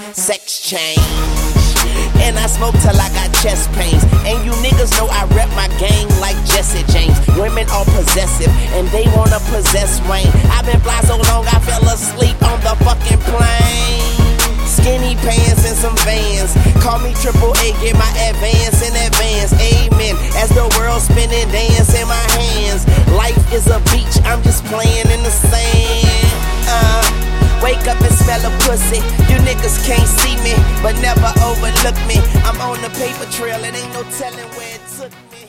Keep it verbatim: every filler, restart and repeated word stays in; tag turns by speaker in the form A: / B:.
A: sex change. And I smoke till I got chest pains. And you niggas know I rep my gang like Jesse James. Women are possessive and they wanna possess Wayne. I've been fly so long I fell asleep on the fucking plane. Skinny pants and some Vans. Call me Triple A, get my advance in advance. Amen. As the world spinning, dance in my hands. Life is a beach, I'm just playing in the sand. Uh, wake up and smell a pussy. You niggas can't see me, but never overlook me. I'm on the paper trail, it ain't no telling where it took me.